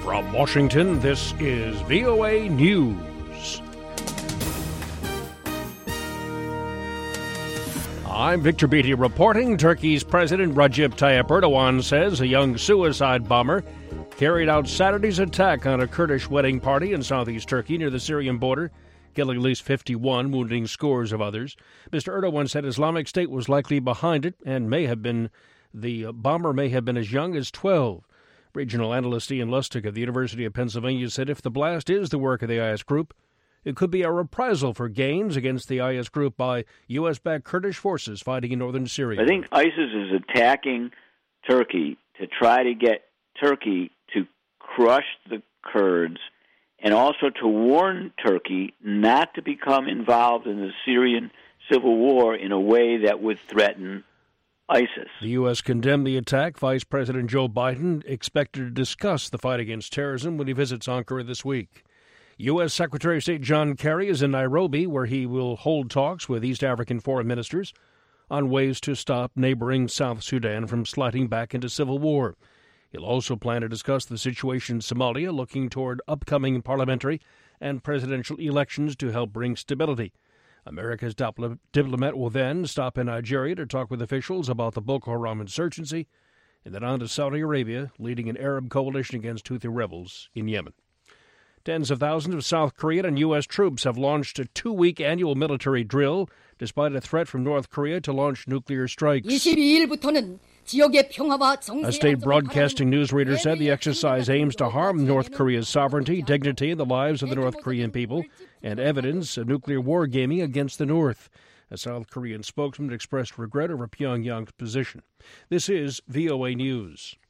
From Washington, this is VOA News. I'm Victor Beatty reporting. Turkey's President Recep Tayyip Erdogan says a young suicide bomber carried out Saturday's attack on a Kurdish wedding party in southeast Turkey near the Syrian border, killing at least 51, wounding scores of others. Mr. Erdogan said Islamic State was likely behind it and the bomber may have been as young as 12. Regional analyst Ian Lustig of the University of Pennsylvania said if the blast is the work of the IS group, it could be a reprisal for gains against the IS group by U.S.-backed Kurdish forces fighting in northern Syria. I think ISIS is attacking Turkey to try to get Turkey to crush the Kurds and also to warn Turkey not to become involved in the Syrian civil war in a way that would threaten ISIS. The U.S. condemned the attack. Vice President Joe Biden expected to discuss the fight against terrorism when he visits Ankara this week. U.S. Secretary of State John Kerry is in Nairobi, where he will hold talks with East African foreign ministers on ways to stop neighboring South Sudan from sliding back into civil war. He'll also plan to discuss the situation in Somalia, looking toward upcoming parliamentary and presidential elections to help bring stability. America's diplomat will then stop in Nigeria to talk with officials about the Boko Haram insurgency, and then on to Saudi Arabia, leading an Arab coalition against Houthi rebels in Yemen. Tens of thousands of South Korean and U.S. troops have launched a 2-week annual military drill, despite a threat from North Korea to launch nuclear strikes. A state broadcasting newsreader said the exercise aims to harm North Korea's sovereignty, dignity, and the lives of the North Korean people, and evidence of nuclear wargaming against the North. A South Korean spokesman expressed regret over Pyongyang's position. This is VOA News.